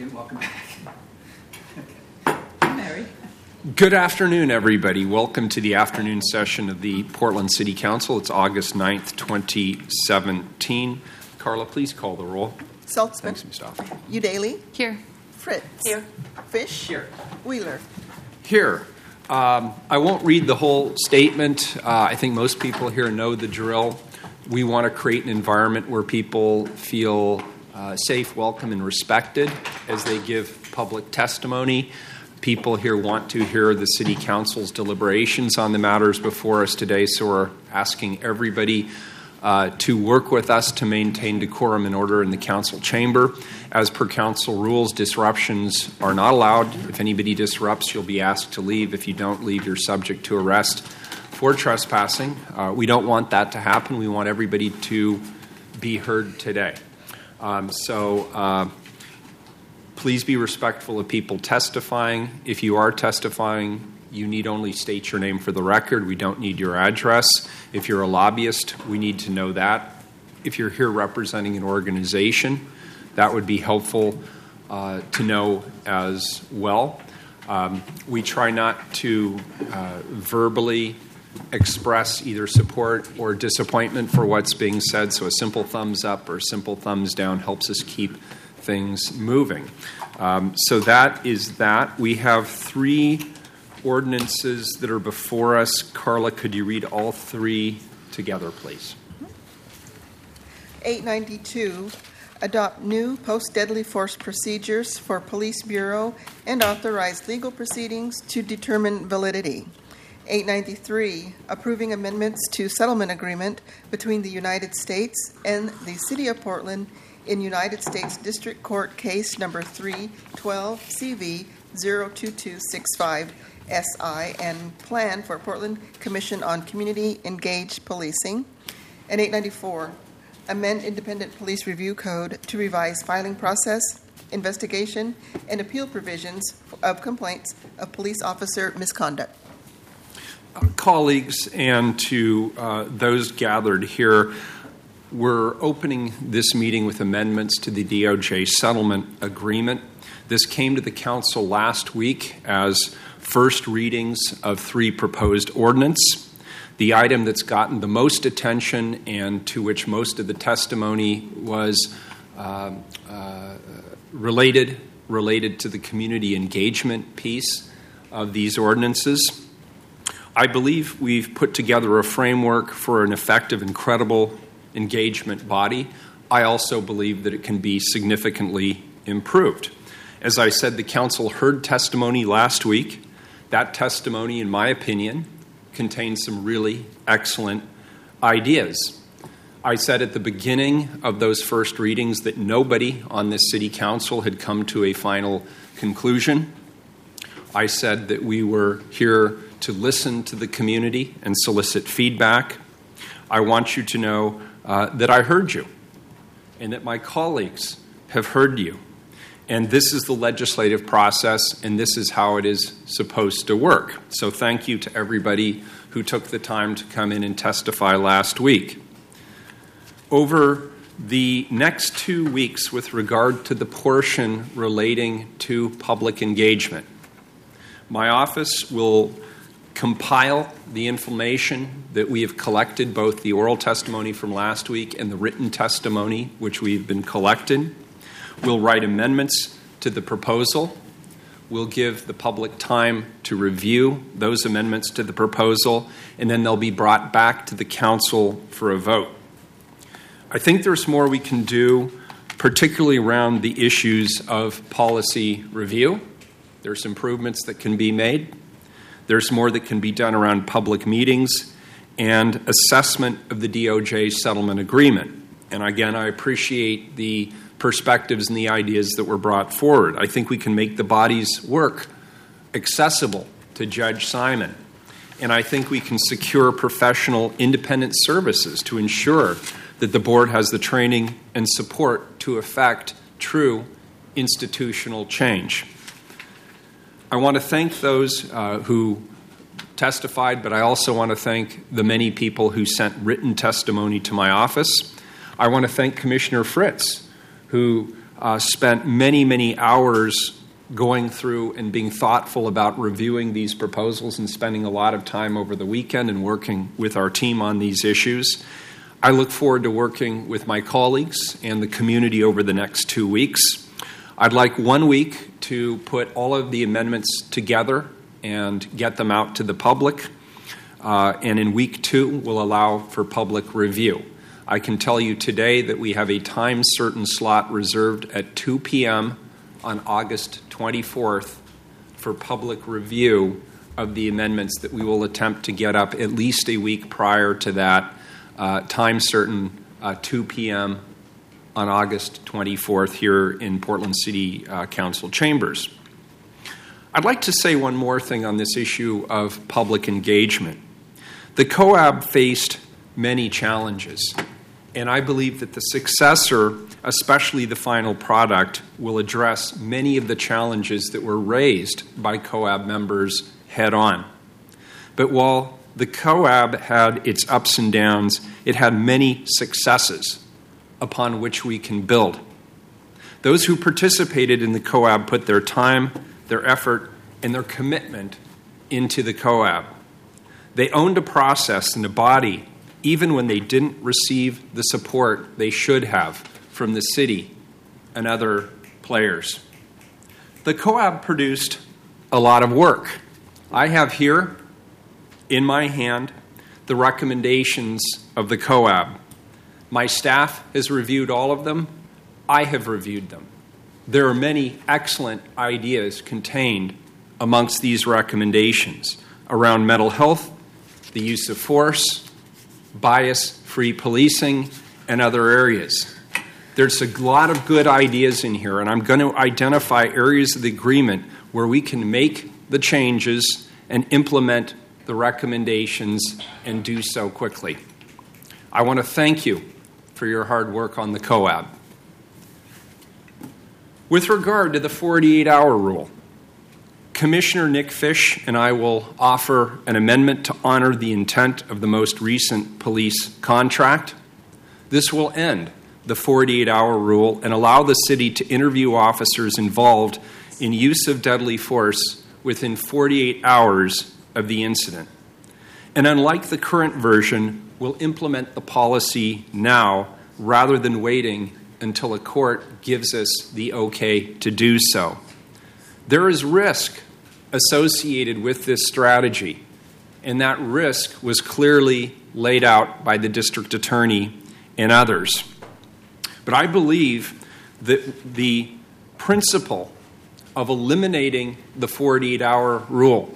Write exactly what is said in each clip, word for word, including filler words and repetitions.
Jim, welcome back. Hi, Mary. Good afternoon, everybody. Welcome to the afternoon session of the Portland City Council. It's August ninth, twenty seventeen. Carla, please call the roll. Saltzman. Thanks, Mustafa. Udaley. Here. Fritz. Here. Fish. Here. Wheeler. Here. Um, I won't read the whole statement. Uh, I think most people here know the drill. We want to create an environment where people feel uh, safe, welcome, and respected as they give public testimony. People here want to hear the City Council's deliberations on the matters before us today, so we're asking everybody uh, to work with us to maintain decorum and order in the Council chamber. As per Council rules, disruptions are not allowed. If anybody disrupts, you'll be asked to leave. If you don't leave, you're subject to arrest for trespassing. Uh, we don't want that to happen. We want everybody to be heard today. Um, so uh, please be respectful of people testifying. If you are testifying, you need only state your name for the record. We don't need your address. If you're a lobbyist, we need to know that. If you're here representing an organization, that would be helpful uh, to know as well. Um, we try not to uh, verbally express either support or disappointment for what's being said, so a simple thumbs up or simple thumbs down helps us keep things moving. Um, so that is that. We have three ordinances that are before us. Carla, could you read all three together, please? eight ninety-two, adopt new post-deadly force procedures for Police Bureau and authorize legal proceedings to determine validity. eight ninety-three, approving amendments to settlement agreement between the United States and the City of Portland in United States District Court case number three twelve C V zero two two six five S I and plan for Portland Commission on Community Engaged Policing. And eight ninety-four, amend Independent Police Review Code to revise filing process, investigation, and appeal provisions of complaints of police officer misconduct. Uh, colleagues, and to uh, those gathered here, we're opening this meeting with amendments to the D O J settlement agreement. This came to the Council last week as first readings of three proposed ordinance. The item that's gotten the most attention and to which most of the testimony was uh, uh, related, related to the community engagement piece of these ordinances. I believe we've put together a framework for an effective and credible engagement body. I also believe that it can be significantly improved. As I said, the Council heard testimony last week. That testimony, in my opinion, contains some really excellent ideas. I said at the beginning of those first readings that nobody on this City Council had come to a final conclusion. I said that we were here to listen to the community and solicit feedback. I want you to know uh, that I heard you and that my colleagues have heard you. And this is the legislative process, and this is how it is supposed to work. So thank you to everybody who took the time to come in and testify last week. Over the next two weeks, with regard to the portion relating to public engagement, my office will compile the information that we have collected, both the oral testimony from last week and the written testimony which we've been collecting. We'll write amendments to the proposal. We'll give the public time to review those amendments to the proposal, and then they'll be brought back to the Council for a vote. I think there's more we can do, particularly around the issues of policy review. There's improvements that can be made. There's more that can be done around public meetings and assessment of the D O J settlement agreement. And again, I appreciate the perspectives and the ideas that were brought forward. I think we can make the body's work accessible to Judge Simon. And I think we can secure professional independent services to ensure that the board has the training and support to effect true institutional change. I want to thank those uh, who testified, but I also want to thank the many people who sent written testimony to my office. I want to thank Commissioner Fritz, who uh, spent many, many hours going through and being thoughtful about reviewing these proposals and spending a lot of time over the weekend and working with our team on these issues. I look forward to working with my colleagues and the community over the next two weeks. I'd like one week to put all of the amendments together and get them out to the public. Uh, and in week two, we'll allow for public review. I can tell you today that we have a time-certain slot reserved at two p.m. on August twenty-fourth for public review of the amendments that we will attempt to get up at least a week prior to that, uh, time-certain uh, two p.m. on August twenty-fourth here in Portland City uh, Council chambers. I'd like to say one more thing on this issue of public engagement. The COAB faced many challenges, and I believe that the successor, especially the final product, will address many of the challenges that were raised by COAB members head on. But while the COAB had its ups and downs, it had many successes upon which we can build. Those who participated in the COAB put their time, their effort, and their commitment into the COAB. They owned a process and a body even when they didn't receive the support they should have from the city and other players. The COAB produced a lot of work. I have here in my hand the recommendations of the COAB. My staff has reviewed all of them. I have reviewed them. There are many excellent ideas contained amongst these recommendations around mental health, the use of force, bias-free policing, and other areas. There's a lot of good ideas in here, and I'm going to identify areas of the agreement where we can make the changes and implement the recommendations and do so quickly. I want to thank you for your hard work on the COAB. With regard to the forty-eight hour rule, Commissioner Nick Fish and I will offer an amendment to honor the intent of the most recent police contract. This will end the forty-eight hour rule and allow the city to interview officers involved in use of deadly force within forty-eight hours of the incident. And unlike the current version, we'll implement the policy now rather than waiting until a court gives us the okay to do so. There is risk associated with this strategy, and that risk was clearly laid out by the district attorney and others. But I believe that the principle of eliminating the forty-eight hour rule,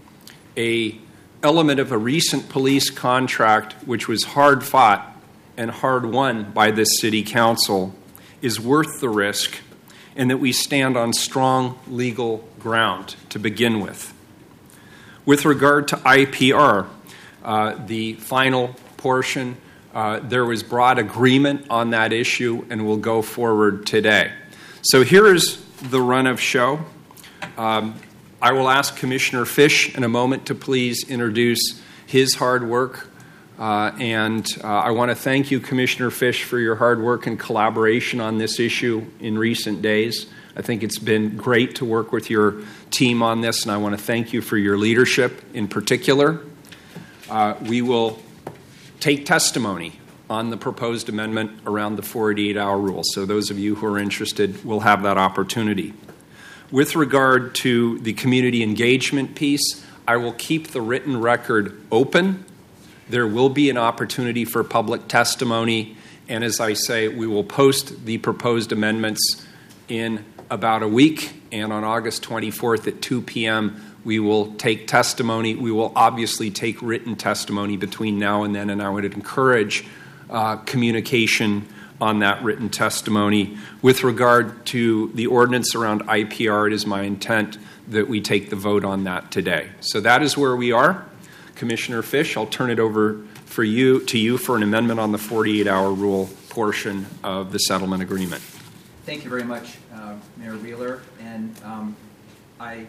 a element of a recent police contract which was hard fought and hard won by this city council, is worth the risk, and that we stand on strong legal ground to begin with. With regard to I P R, uh, the final portion, uh, there was broad agreement on that issue and will go forward today. So here is the run of show. Um, I will ask Commissioner Fish in a moment to please introduce his hard work. Uh, and uh, I want to thank you, Commissioner Fish, for your hard work and collaboration on this issue in recent days. I think it's been great to work with your team on this, and I want to thank you for your leadership in particular. Uh, we will take testimony on the proposed amendment around the forty-eight hour rule. So those of you who are interested will have that opportunity. With regard to the community engagement piece, I will keep the written record open. There will be an opportunity for public testimony, and as I say, we will post the proposed amendments in about a week, and on August twenty-fourth at two p.m. we will take testimony. We will obviously take written testimony between now and then, and I would encourage uh, communication on that written testimony. With regard to the ordinance around I P R, it is my intent that we take the vote on that today. So that is where we are. Commissioner Fish, I'll turn it over for you to you for an amendment on the forty-eight hour rule portion of the settlement agreement. Thank you very much, uh, Mayor Wheeler. And um, I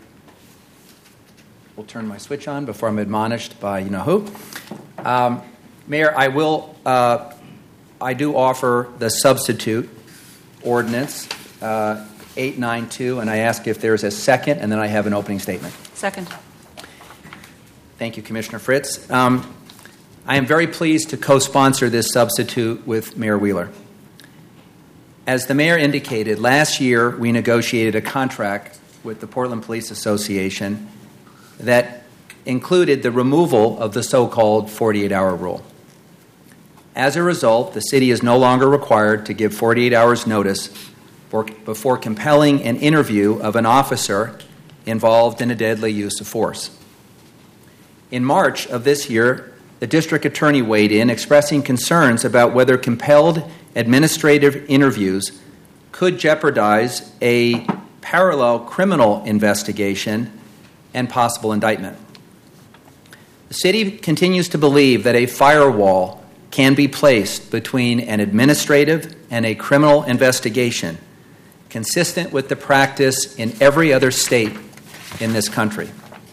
will turn my switch on before I'm admonished by you know who. Um, Mayor, I will. Uh, I do offer the substitute ordinance uh, eight ninety-two, and I ask if there's a second, and then I have an opening statement. Second. Thank you, Commissioner Fritz. Um, I am very pleased to co-sponsor this substitute with Mayor Wheeler. As the mayor indicated, last year we negotiated a contract with the Portland Police Association that included the removal of the so-called forty-eight hour rule. As a result, the city is no longer required to give forty-eight hours notice for, before compelling an interview of an officer involved in a deadly use of force. In March of this year, the district attorney weighed in, expressing concerns about whether compelled administrative interviews could jeopardize a parallel criminal investigation and possible indictment. The city continues to believe that a firewall can be placed between an administrative and a criminal investigation, consistent with the practice in every other state in this country.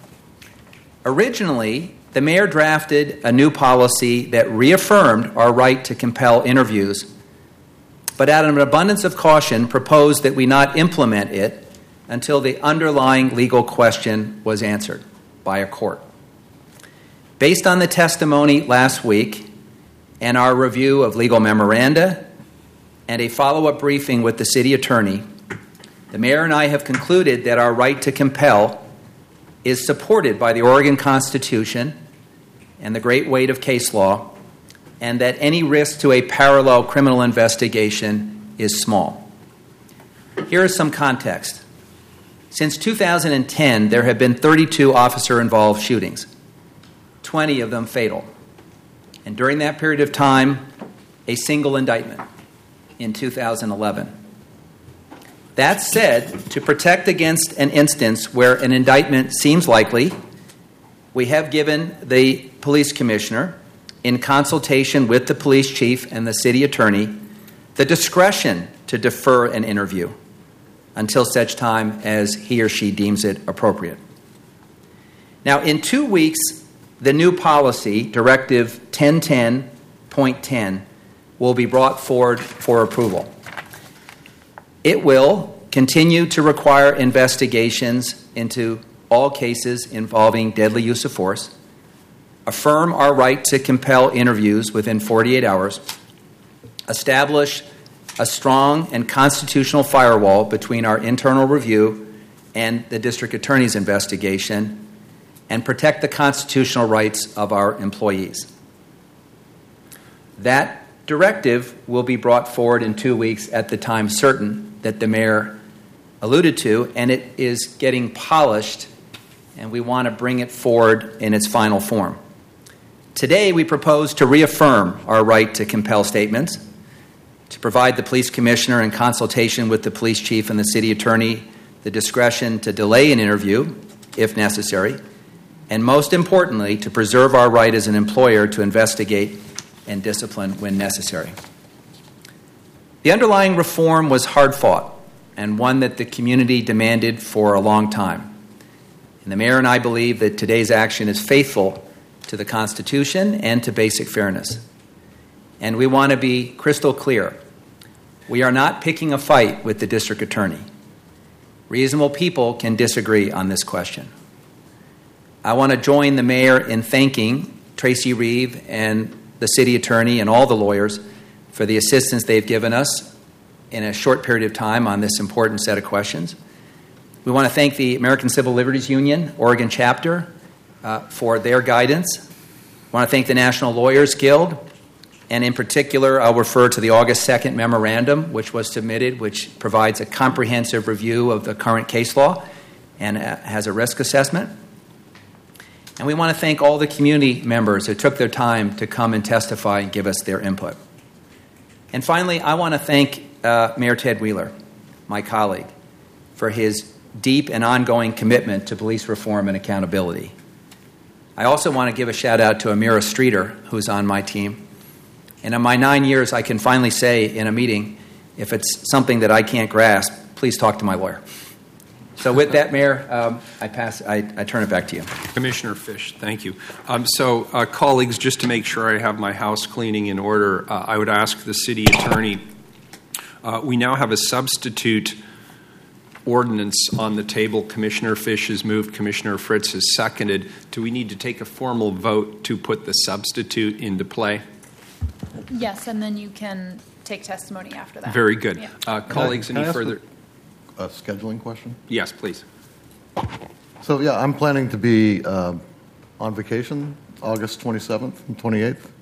Originally, the mayor drafted a new policy that reaffirmed our right to compel interviews, but out of an abundance of caution proposed that we not implement it until the underlying legal question was answered by a court. Based on the testimony last week and our review of legal memoranda and a follow-up briefing with the city attorney, the mayor and I have concluded that our right to compel is supported by the Oregon Constitution and the great weight of case law, and that any risk to a parallel criminal investigation is small. Here is some context. Since two thousand ten, there have been thirty-two officer-involved shootings, twenty of them fatal. And during that period of time, a single indictment in two thousand eleven. That said, to protect against an instance where an indictment seems likely, we have given the police commissioner, in consultation with the police chief and the city attorney, the discretion to defer an interview until such time as he or she deems it appropriate. Now, in two weeks, the new policy, Directive ten ten point ten, will be brought forward for approval. It will continue to require investigations into all cases involving deadly use of force, affirm our right to compel interviews within forty-eight hours, establish a strong and constitutional firewall between our internal review and the district attorney's investigation, and protect the constitutional rights of our employees. That directive will be brought forward in two weeks at the time certain that the mayor alluded to, and it is getting polished, and we want to bring it forward in its final form. Today, we propose to reaffirm our right to compel statements, to provide the police commissioner, in consultation with the police chief and the city attorney, the discretion to delay an interview if necessary, and most importantly, to preserve our right as an employer to investigate and discipline when necessary. The underlying reform was hard-fought and one that the community demanded for a long time. And the mayor and I believe that today's action is faithful to the Constitution and to basic fairness. And we want to be crystal clear. We are not picking a fight with the district attorney. Reasonable people can disagree on this question. I want to join the mayor in thanking Tracy Reeve and the city attorney and all the lawyers for the assistance they've given us in a short period of time on this important set of questions. We want to thank the American Civil Liberties Union, Oregon chapter, uh, for their guidance. We want to thank the National Lawyers Guild, and in particular, I'll refer to the August second memorandum, which was submitted, which provides a comprehensive review of the current case law and uh, has a risk assessment. And we want to thank all the community members who took their time to come and testify and give us their input. And finally, I want to thank uh, Mayor Ted Wheeler, my colleague, for his deep and ongoing commitment to police reform and accountability. I also want to give a shout out to Amira Streeter, who's on my team. And in my nine years, I can finally say in a meeting, if it's something that I can't grasp, please talk to my lawyer. So with that, Mayor, um, I pass. I, I turn it back to you. Commissioner Fish, thank you. Um, so, uh, colleagues, just to make sure I have my house cleaning in order, uh, I would ask the city attorney Uh, we now have a substitute ordinance on the table. Commissioner Fish has moved, Commissioner Fritz has seconded. Do we need to take a formal vote to put the substitute into play? Yes, and then you can take testimony after that. Very good. Yeah. Uh, colleagues, Can I any ask further? A, a scheduling question? Yes, please. So, yeah, I'm planning to be uh, on vacation August twenty-seventh and twenty-eighth.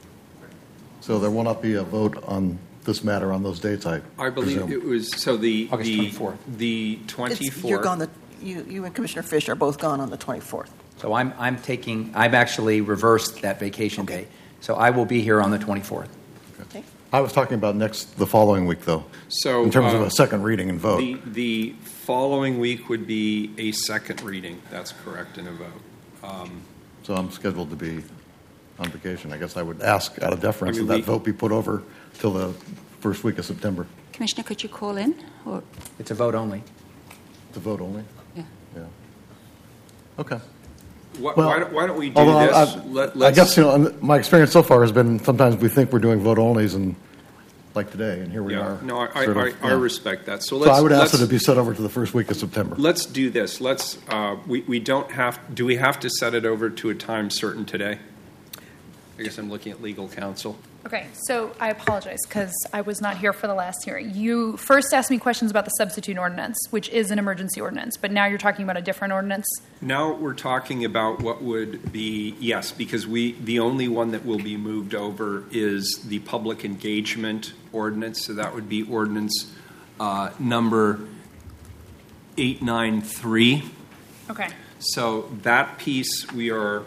So there will not be a vote on this matter on those dates, I I believe presume. it was, so the, August the, twenty-fourth. the It's- twenty-fourth. You're gone the, you, you and Commissioner Fish are both gone on the twenty-fourth. So I'm, I'm taking, I've actually reversed that vacation day. So I will be here on the twenty-fourth. Okay. I was talking about next, the following week, though, So, in terms of uh, a second reading and vote. The, the following week would be a second reading. That's correct, in a vote. Um, So I'm scheduled to be on vacation. I guess I would ask out of deference I mean, that we- that vote be put over till the first week of September. Commissioner, could you call in? Or It's a vote only. To vote only? yeah. Yeah. Okay. why, Well, why, don't, why don't we do Although I- this? I, Let, I let's, guess, you know, my experience so far has been sometimes we think we're doing vote onlys, and like today, and here we yeah, are. no, I, sort I, of, I yeah. respect that. So So let's. I would ask let's, that it be set over to the first week of September. Let's do this. Let's. Uh, we we don't have. Do we have to set it over to a time certain today? I guess I'm looking at legal counsel. Okay, so I apologize because I was not here for the last hearing. You first asked me questions about the substitute ordinance, which is an emergency ordinance, but now you're talking about a different ordinance. Now we're talking about what would be, yes, because we, the only one that will be moved over is the public engagement ordinance. So that would be ordinance uh, number eight ninety-three. Okay. So that piece we are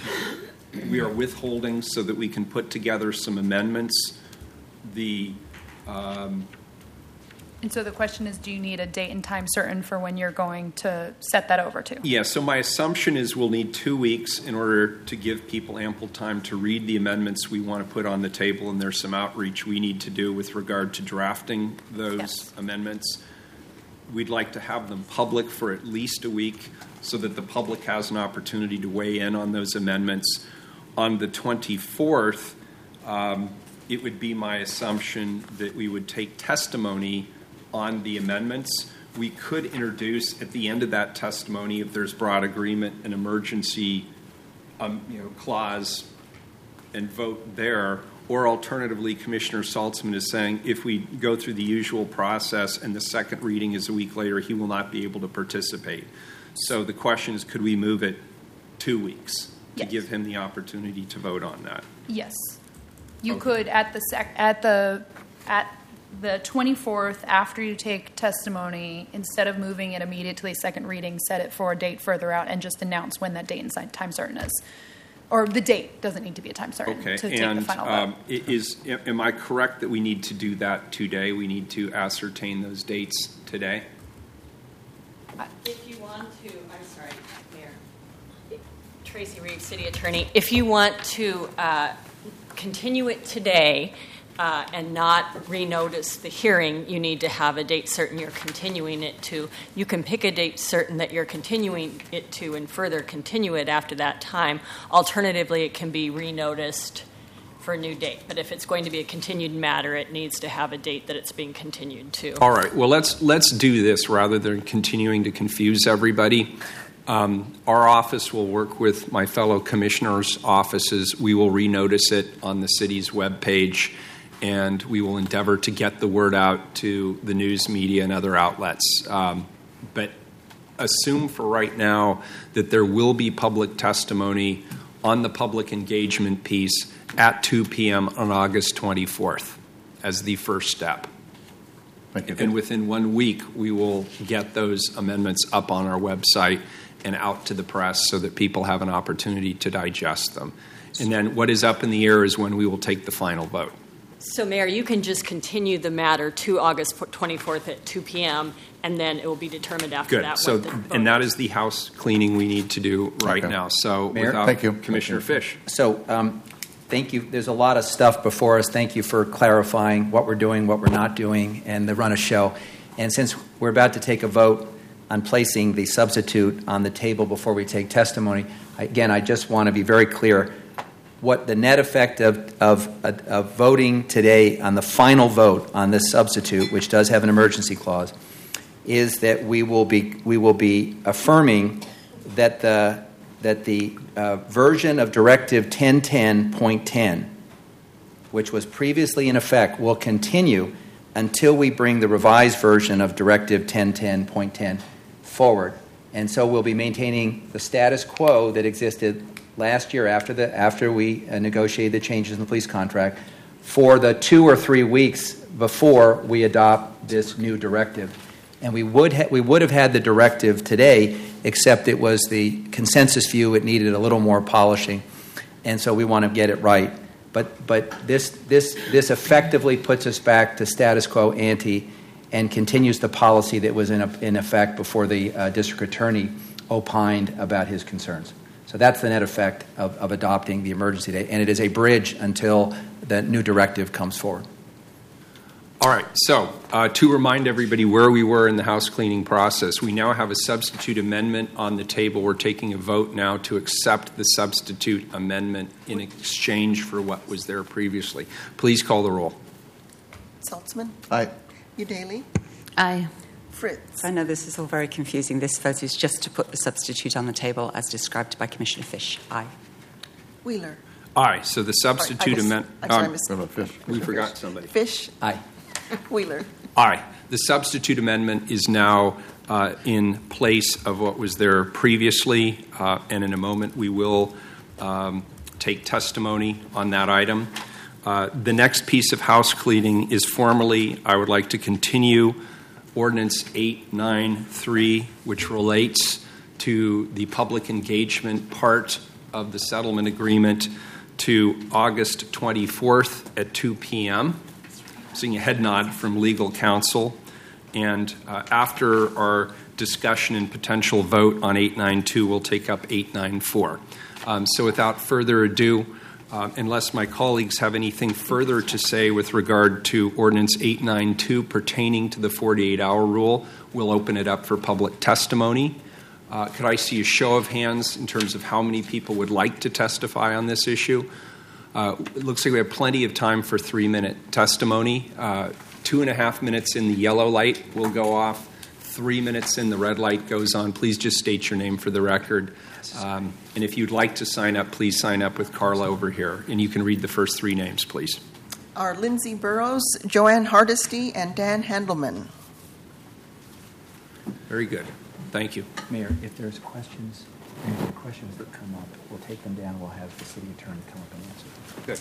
we are withholding so that we can put together some amendments. The um, And so the question is, do you need a date and time certain for when you're going to set that over to? Yeah, so my assumption is we'll need two weeks in order to give people ample time to read the amendments we want to put on the table, and there's some outreach we need to do with regard to drafting those Yes. amendments. We'd like to have them public for at least a week so that the public has an opportunity to weigh in on those amendments. On the twenty-fourth, um, it would be my assumption that we would take testimony on the amendments. We could introduce at the end of that testimony, if there's broad agreement, an emergency um, you know, clause and vote there. Or alternatively, Commissioner Saltzman is saying if we go through the usual process and the second reading is a week later, he will not be able to participate. So the question is, could we move it two weeks to Yes. give him the opportunity to vote on that? Yes. You Okay. could at the sec, at the at the twenty-fourth, after you take testimony, instead of moving it immediately second reading, set it for a date further out and just announce when that date and si- time certain is. Or the date doesn't need to be a time certain Okay, to take and the final um, vote. i- is, am I correct that we need to do that today? We need to ascertain those dates today? If you want to, I'm sorry, Mayor. Tracy Reeves, City Attorney. If you want to uh, continue it today uh, and not renotice the hearing, you need to have a date certain you're continuing it to. You can pick a date certain that you're continuing it to and further continue it after that time. Alternatively, it can be renoticed for a new date. But if it's going to be a continued matter, it needs to have a date that it's being continued to. All right. Well, let's let's do this rather than continuing to confuse everybody. Um, our office will work with my fellow commissioners' offices. We will renotice it on the city's webpage, and we will endeavor to get the word out to the news media and other outlets. Um, but assume for right now that there will be public testimony on the public engagement piece at two p.m. on August twenty-fourth as the first step. Thank you. And within one week, we will get those amendments up on our website and out to the press so that people have an opportunity to digest them. And then what is up in the air is when we will take the final vote. So, Mayor, you can just continue the matter to August twenty-fourth at two p.m., and then it will be determined after Good. that. So, what the vote and that is the house cleaning we need to do right Okay. now. So, Mayor? without Thank you. Commissioner Thank Fish. So, um, thank you. There's a lot of stuff before us. Thank you for clarifying what we're doing, what we're not doing, and the run of show. And since we're about to take a vote on placing the substitute on the table before we take testimony, again, I just want to be very clear. what the net effect of, of, of voting today on the final vote on this substitute, which does have an emergency clause, is that we will be we will be affirming that the that the uh, version of Directive ten ten point ten, which was previously in effect, will continue until we bring the revised version of Directive ten ten point ten forward. And so we'll be maintaining the status quo that existed last year after the after we uh, negotiated the changes in the police contract for the two or three weeks before we adopt this new directive. And we would ha- we would have had the directive today, except it was the consensus view it needed a little more polishing, and so we want to get it right. But but this this this effectively puts us back to status quo ante and continues the policy that was in a, in effect before the uh, district attorney opined about his concerns. So that's the net effect of, of adopting the emergency day, and it is a bridge until the new directive comes forward. All right, so uh, to remind everybody where we were in the house cleaning process, we now have a substitute amendment on the table. We're taking a vote now to accept the substitute amendment in exchange for what was there previously. Please call the roll. Saltzman? Aye. Udaley? Aye. Fritz? I know this is all very confusing. This vote is just to put the substitute on the table as described by Commissioner Fish. Aye. Wheeler? Aye, so the substitute amendment. I'm sorry, um, Miss What about Fish? we forgot somebody. Fish? Aye. Wheeler? Aye. The substitute amendment is now uh, in place of what was there previously, uh, and in a moment we will um, take testimony on that item. Uh, the next piece of house cleaning is formally, I would like to continue Ordinance eight ninety-three, which relates to the public engagement part of the settlement agreement, to August twenty-fourth at two p.m. Seeing a head nod from legal counsel. And uh, after our discussion and potential vote on eight ninety-two, we'll take up eight ninety-four. Um, so without further ado, uh, unless my colleagues have anything further to say with regard to Ordinance eight ninety-two pertaining to the forty-eight hour rule, we'll open it up for public testimony. Uh, could I see a show of hands in terms of how many people would like to testify on this issue? Uh, it looks like we have plenty of time for three-minute testimony. Uh, two and a half minutes in the yellow light will go off. Three minutes in the red light goes on. Please just state your name for the record. Um, and if you'd like to sign up, please sign up with Carla over here. And you can read the first three names, please. Are Lindsay Burrows, Joanne Hardesty, and Dan Handelman. Very good. Thank you. Mayor, if there's questions, if there are questions that come up, we'll take them down. We'll have the city attorney come up and answer them. Good.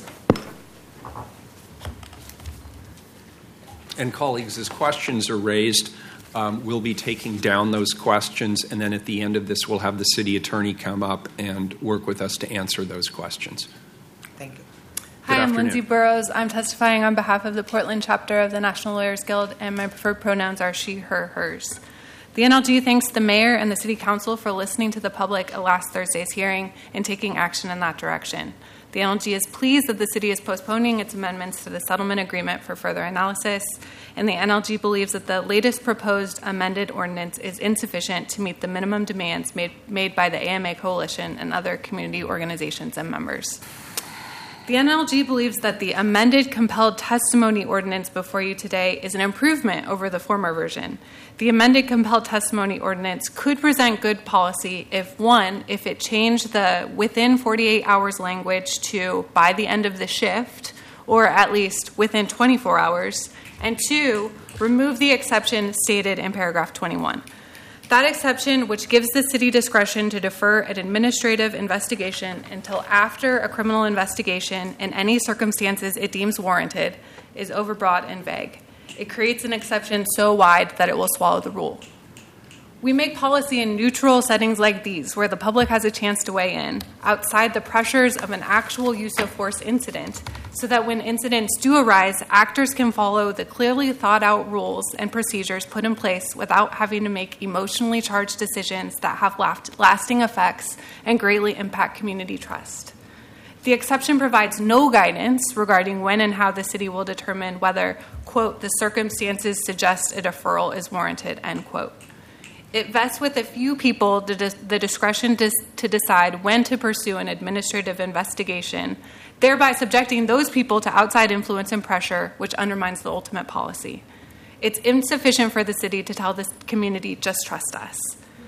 And colleagues, as questions are raised, um, we'll be taking down those questions, and then at the end of this, we'll have the city attorney come up and work with us to answer those questions. Thank you. Hi, I'm afternoon. Lindsay Burrows. I'm testifying on behalf of the Portland chapter of the National Lawyers Guild, and my preferred pronouns are she, her, hers. The N L G thanks the mayor and the city council for listening to the public at last Thursday's hearing and taking action in that direction. The N L G is pleased that the city is postponing its amendments to the settlement agreement for further analysis, and the N L G believes that the latest proposed amended ordinance is insufficient to meet the minimum demands made, made by the A M A Coalition and other community organizations and members. The N L G believes that the amended compelled testimony ordinance before you today is an improvement over the former version. The amended compelled testimony ordinance could present good policy if, one, if it changed the within forty-eight hours language to by the end of the shift, or at least within twenty-four hours, and two, remove the exception stated in paragraph twenty-one. That exception, which gives the city discretion to defer an administrative investigation until after a criminal investigation in any circumstances it deems warranted, is overbroad and vague. It creates an exception so wide that it will swallow the rule. We make policy in neutral settings like these, where the public has a chance to weigh in, outside the pressures of an actual use of force incident, so that when incidents do arise, actors can follow the clearly thought out rules and procedures put in place without having to make emotionally charged decisions that have lasting effects and greatly impact community trust. The exception provides no guidance regarding when and how the city will determine whether, quote, the circumstances suggest a deferral is warranted, end quote. It vests with a few people the, the discretion to, to decide when to pursue an administrative investigation, thereby subjecting those people to outside influence and pressure, which undermines the ultimate policy. It's insufficient for the city to tell this community, just trust us.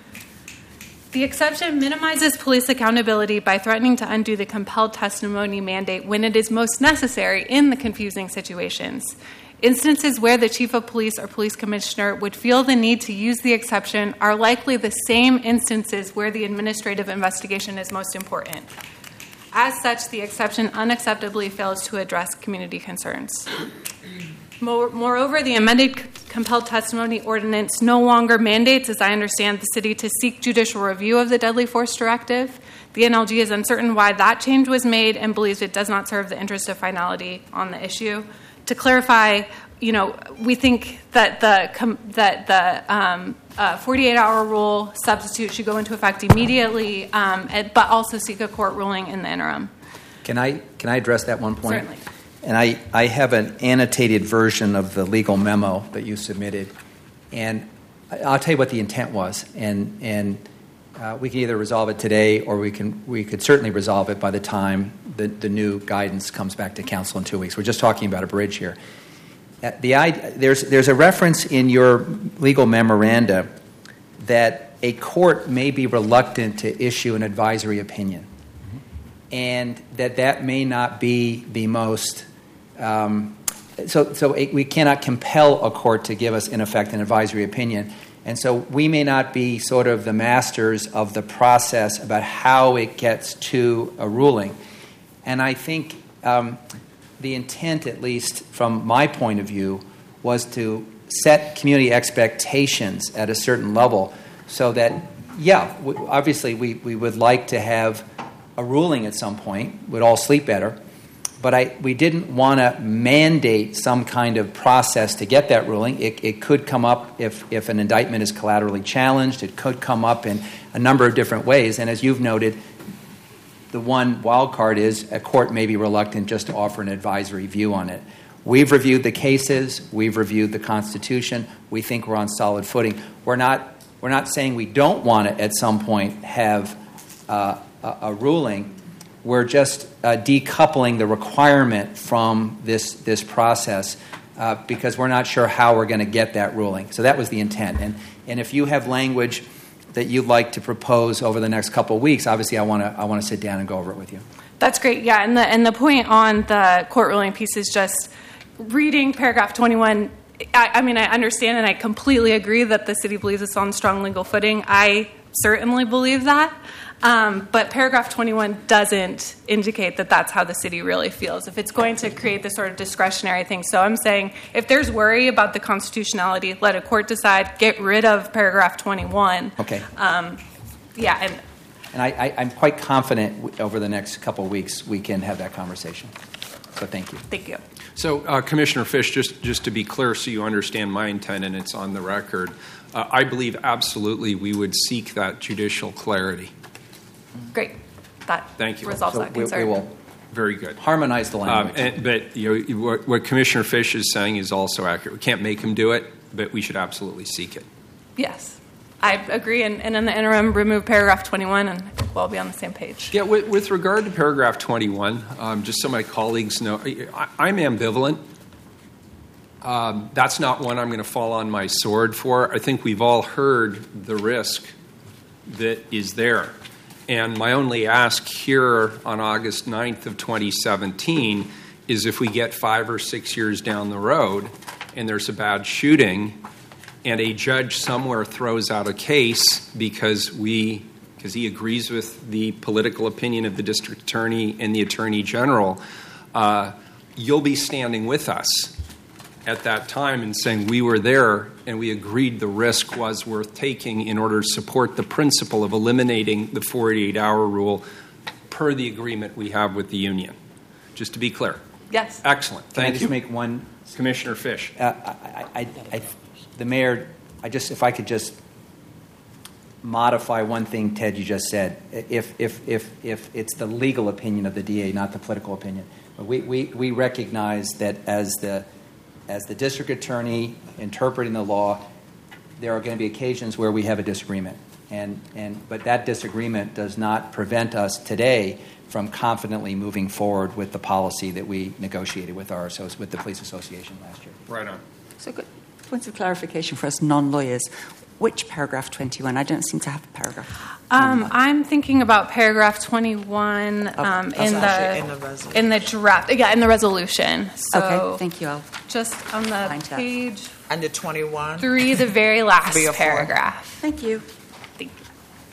The exception minimizes police accountability by threatening to undo the compelled testimony mandate when it is most necessary in the confusing situations. Instances where the chief of police or police commissioner would feel the need to use the exception are likely the same instances where the administrative investigation is most important. As such, the exception unacceptably fails to address community concerns. Moreover, the amended compelled testimony ordinance no longer mandates, as I understand, the city to seek judicial review of the deadly force directive. The N L G is uncertain why that change was made and believes it does not serve the interest of finality on the issue. To clarify, you know, we think that the com- that the um, uh, forty-eight hour rule substitute should go into effect immediately, um, and, but also seek a court ruling in the interim. Can I can I address that one point? Certainly. And I, I have an annotated version of the legal memo that you submitted, and I'll tell you what the intent was, and and uh, we can either resolve it today, or we can we could certainly resolve it by the time the, the new guidance comes back to council in two weeks. We're just talking about a bridge here. Uh, the there's there's a reference in your legal memoranda that a court may be reluctant to issue an advisory opinion, and that that may not be the most. Um, so, so it, we cannot compel a court to give us, in effect, an advisory opinion. And so we may not be sort of the masters of the process about how it gets to a ruling. And I think um, the intent, at least from my point of view, was to set community expectations at a certain level so that, yeah, w- obviously we, we would like to have a ruling at some point. We'd all sleep better. But I, we didn't want to mandate some kind of process to get that ruling. It, it could come up if, if an indictment is collaterally challenged. It could come up in a number of different ways. And as you've noted, the one wild card is a court may be reluctant just to offer an advisory view on it. We've reviewed the cases. We've reviewed the Constitution. We think we're on solid footing. We're not, we're not saying we don't want to, at some point, have uh, a, a ruling. We're just uh, decoupling the requirement from this this process uh, because we're not sure how we're going to get that ruling. So that was the intent. And and if you have language that you'd like to propose over the next couple of weeks, obviously I want to I want to sit down and go over it with you. That's great. Yeah, and the and the point on the court ruling piece is just reading paragraph twenty-one. I, I mean, I understand and I completely agree that the city believes it's on strong legal footing. I certainly believe that. Um, but paragraph twenty-one doesn't indicate that that's how the city really feels. If it's going to create this sort of discretionary thing. So I'm saying if there's worry about the constitutionality, let a court decide, get rid of paragraph twenty-one. Okay. Um, yeah. And, and I, I, I'm quite confident over the next couple of weeks we can have that conversation. So thank you. Thank you. So, uh, Commissioner Fish, just, just to be clear so you understand my intent and it's on the record, uh, I believe absolutely we would seek that judicial clarity. Great. That Thank you. resolves So that we, concern. we will Very good. harmonize the language. Um, and, but you know, what, what Commissioner Fish is saying is also accurate. We can't make him do it, but we should absolutely seek it. Yes. I agree. And, and in the interim, remove paragraph twenty-one, and we'll all be on the same page. Yeah, with, with regard to paragraph twenty-one, um, just so my colleagues know, I, I'm ambivalent. Um, that's not one I'm going to fall on my sword for. I think we've all heard the risk that is there. And my only ask here on August ninth of twenty seventeen is if we get five or six years down the road and there's a bad shooting and a judge somewhere throws out a case because we because he agrees with the political opinion of the district attorney and the attorney general, uh, you'll be standing with us at that time and saying we were there and we agreed the risk was worth taking in order to support the principle of eliminating the forty-eight hour rule per the agreement we have with the union. Just to be clear. Yes. Excellent. Can Thank I just you. make one? Commissioner Fish. Uh, I, I, I, the mayor, I just if I could just modify one thing, Ted, you just said. If if if if it's the legal opinion of the D A, not the political opinion, but we we, we recognize that as the as the district attorney interpreting the law, there are going to be occasions where we have a disagreement. And, and, but that disagreement does not prevent us today from confidently moving forward with the policy that we negotiated with our with the police association last year. Right on. So, good points of clarification for us non-lawyers. Which paragraph twenty-one? I don't seem to have a paragraph. Um, I'm thinking about paragraph twenty-one um, in the in the, resolution. in the draft. Yeah, in the resolution. So Okay, thank you. I'll just on the Find that. page Under twenty-one. three, the very last Three or four. paragraph. Thank you. Thank you.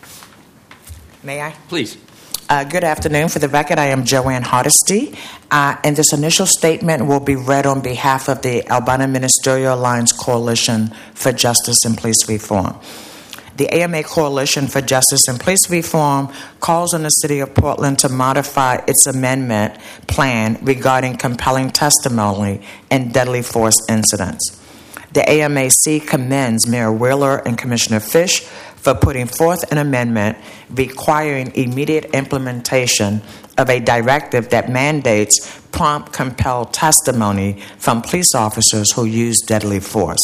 May I? Please. Uh, good afternoon. For the record, I am Joanne Hardesty, uh, and this initial statement will be read on behalf of the Albina Ministerial Alliance Coalition for Justice and Police Reform. The A M A Coalition for Justice and Police Reform calls on the City of Portland to modify its amendment plan regarding compelling testimony in deadly force incidents. The A M A C commends Mayor Wheeler and Commissioner Fish for putting forth an amendment requiring immediate implementation of a directive that mandates prompt, compelled testimony from police officers who use deadly force.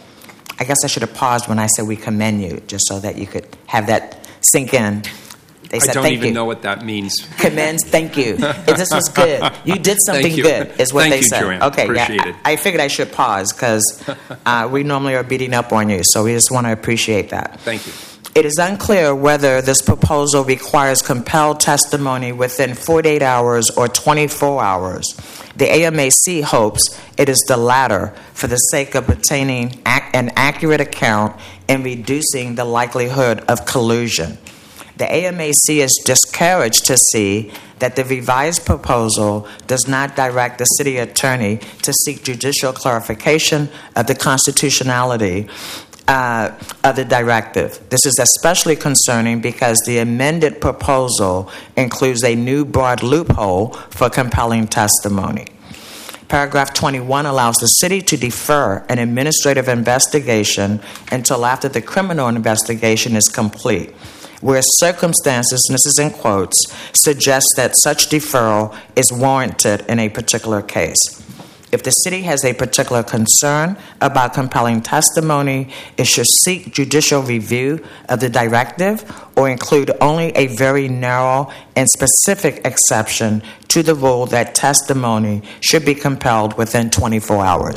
I guess I should have paused when I said we commend you, just so that you could have that sink in. They said, I don't thank even you. know what that means. Commends, thank you. This was good. You did something Thank you. good, is what Thank they you, said. Joanne. Okay, Appreciate yeah. it. I, I figured I should pause because uh, we normally are beating up on you, so we just want to appreciate that. Thank you. It is unclear whether this proposal requires compelled testimony within forty-eight hours or twenty-four hours. The A M A C hopes it is the latter for the sake of obtaining ac- an accurate account and reducing the likelihood of collusion. The A M A C is discouraged to see that the revised proposal does not direct the city attorney to seek judicial clarification of the constitutionality uh, of the directive. This is especially concerning because the amended proposal includes a new broad loophole for compelling testimony. Paragraph twenty-one allows the city to defer an administrative investigation until after the criminal investigation is complete, where circumstances, and this is in quotes, suggest that such deferral is warranted in a particular case. If the city has a particular concern about compelling testimony, it should seek judicial review of the directive or include only a very narrow and specific exception to the rule that testimony should be compelled within twenty-four hours.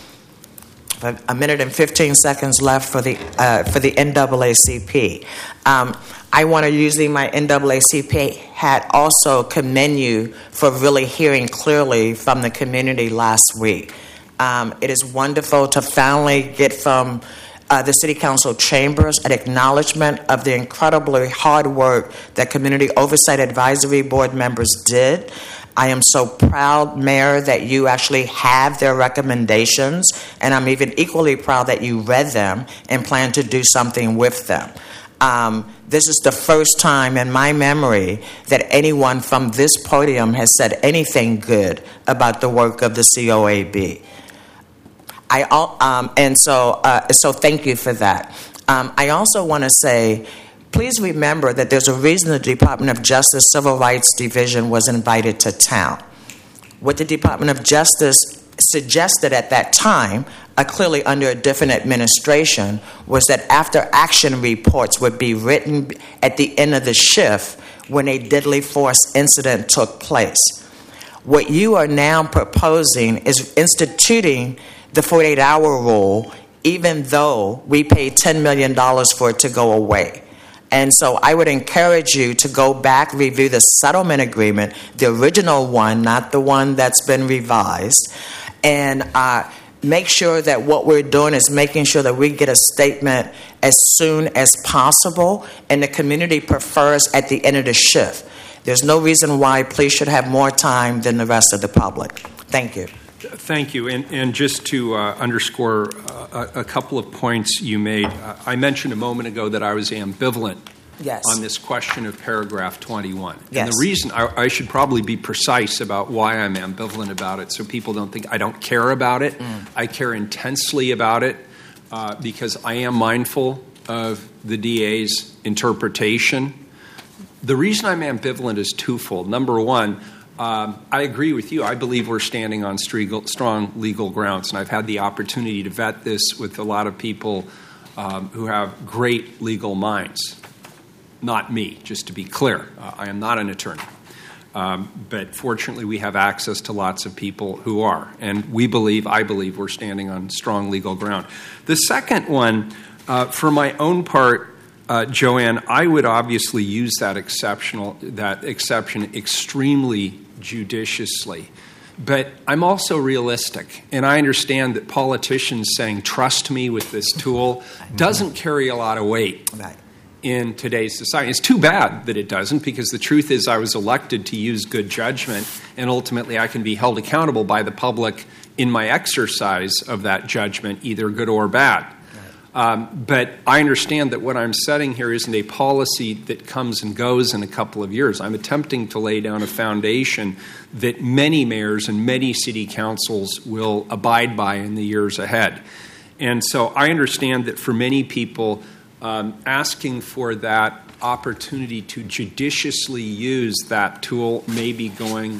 A minute and fifteen seconds left for the uh, for the N double A C P. Um, I want to, using my N double A C P hat, also commend you for really hearing clearly from the community last week. Um, it is wonderful to finally get from uh, the City Council chambers an acknowledgement of the incredibly hard work that Community Oversight Advisory Board members did. I am so proud, Mayor, that you actually have their recommendations, and I'm even equally proud that you read them and plan to do something with them. Um, this is the first time in my memory that anyone from this podium has said anything good about the work of the C O A B. I, um, and so, uh, so thank you for that. Um, I also want to say, please remember that there's a reason the Department of Justice Civil Rights Division was invited to town. What the Department of Justice suggested at that time, uh, clearly under a different administration, was that after action reports would be written at the end of the shift when a deadly force incident took place. What you are now proposing is instituting the forty-eight hour rule, even though we paid ten million dollars for it to go away. And so I would encourage you to go back, review the settlement agreement, the original one, not the one that's been revised, and uh, make sure that what we're doing is making sure that we get a statement as soon as possible, and the community prefers at the end of the shift. There's no reason why police should have more time than the rest of the public. Thank you. Thank you. And, and just to uh, underscore uh, a, a couple of points you made, uh, I mentioned a moment ago that I was ambivalent Yes. on this question of paragraph twenty-one. Yes. And the reason, I, I should probably be precise about why I'm ambivalent about it so people don't think I don't care about it. Mm. I care intensely about it uh, because I am mindful of the D A's interpretation. The reason I'm ambivalent is twofold. Number one, Um, I agree with you. I believe we're standing on strong legal grounds, and I've had the opportunity to vet this with a lot of people um, who have great legal minds. Not me, just to be clear. Uh, I am not an attorney. Um, but fortunately, we have access to lots of people who are. And we believe, I believe, we're standing on strong legal ground. The second one, uh, for my own part, uh, Joanne, I would obviously use that exceptional, that exception extremely judiciously. But I'm also realistic, and I understand that politicians saying, trust me with this tool, doesn't carry a lot of weight. Right. In today's society. It's too bad that it doesn't, because the truth is I was elected to use good judgment, and ultimately I can be held accountable by the public in my exercise of that judgment, either good or bad. Right. Um, but I understand that what I'm setting here isn't a policy that comes and goes in a couple of years. I'm attempting to lay down a foundation that many mayors and many city councils will abide by in the years ahead. And so I understand that for many people, Um, asking for that opportunity to judiciously use that tool may be going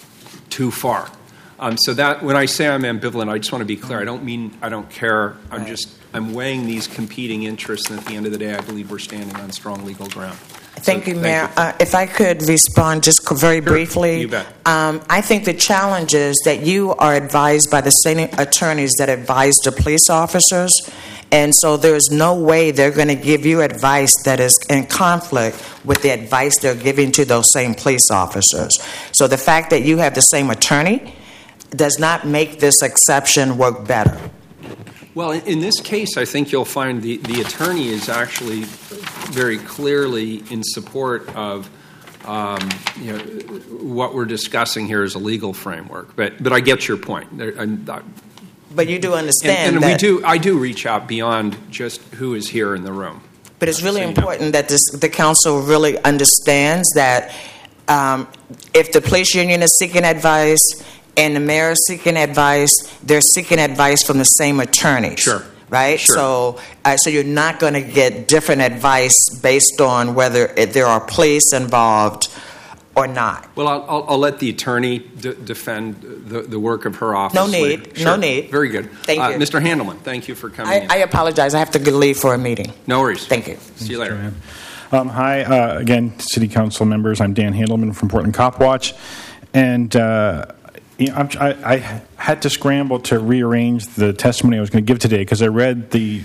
too far. Um, so that when I say I'm ambivalent, I just want to be clear. I don't mean I don't care. I'm Right. just I'm weighing these competing interests, and at the end of the day, I believe we're standing on strong legal ground. Thank So, you, thank Mayor. you. Uh, if I could respond just co- very Sure. briefly. You bet. Um, I think the challenge is that you are advised by the same attorneys that advise the police officers, and so there's no way they're going to give you advice that is in conflict with the advice they're giving to those same police officers. So the fact that you have the same attorney does not make this exception work better. Well, in, in this case, I think you'll find the, the attorney is actually very clearly in support of um, you know, what we're discussing here is a legal framework. But but I get your point. There, I'm, I, But you do understand and, and that. we do. I do reach out beyond just who is here in the room. But it's really So you know. important that this, the council really understands that um, if the police union is seeking advice and the mayor is seeking advice, they're seeking advice from the same attorneys. Sure. Right? Sure. So, uh, so you're not going to get different advice based on whether it, there are police involved or not. Well, I'll, I'll, I'll let the attorney d- defend the, the work of her office. No need. later. No Sure. need. Very good. Thank uh, you. Mister Handelman, thank you for coming I, in. I apologize. I have to leave for a meeting. No worries. Thank you. See you later. Um, hi, uh, again, City Council members. I'm Dan Handelman from Portland Cop Watch, and uh, you know, I'm, I, I had to scramble to rearrange the testimony I was going to give today because I read the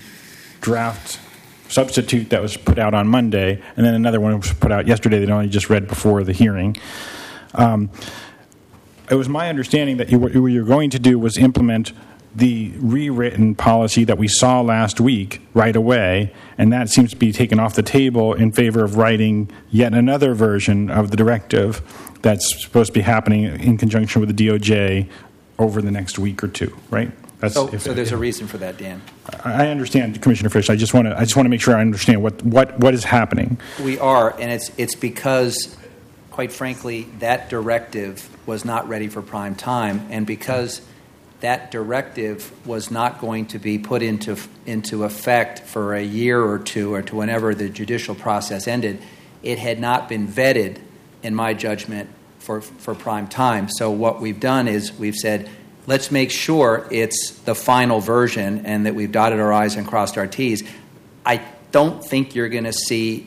draft substitute that was put out on Monday, and then another one was put out yesterday that I only just read before the hearing. Um, it was my understanding that you, what you were going to do was implement the rewritten policy that we saw last week right away, and that seems to be taken off the table in favor of writing yet another version of the directive that's supposed to be happening in conjunction with the D O J over the next week or two, right? That's So, if- so there's a if- reason for that, Dan. I I understand, Commissioner Fish. I just want to I just want to make sure I understand what, what, what is happening. We are, and it's it's because, quite frankly, that directive was not ready for prime time, and because that directive was not going to be put into into effect for a year or two, or to whenever the judicial process ended, it had not been vetted, in my judgment, for for prime time. So what we've done is we've said, let's make sure it's the final version and that we've dotted our I's and crossed our T's. I don't think you're going to see,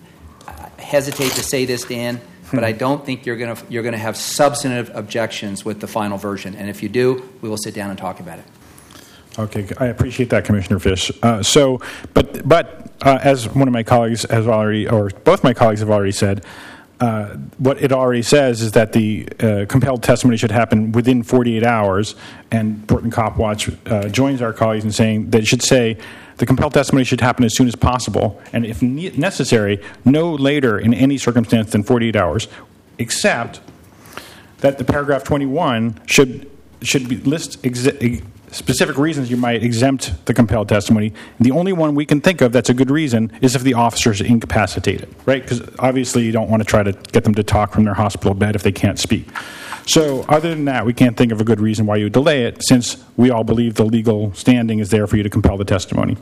I hesitate to say this, Dan, but I don't think you're going to you're going to have substantive objections with the final version. And if you do, we will sit down and talk about it. Okay, I appreciate that, Commissioner Fish. Uh, so, but but uh, as one of my colleagues has already, or both my colleagues have already said, uh, what it already says is that the uh, compelled testimony should happen within forty-eight hours. And Portland Cop Watch uh, joins our colleagues in saying that it should say the compelled testimony should happen as soon as possible, and if ne- necessary, no later in any circumstance than forty-eight hours, except that the paragraph twenty-one should should be list exi- specific reasons you might exempt the compelled testimony. The only one we can think of that's a good reason is if the officer is incapacitated, right? Because obviously you don't want to try to get them to talk from their hospital bed if they can't speak. So other than that, we can't think of a good reason why you would delay it, since we all believe the legal standing is there for you to compel the testimony.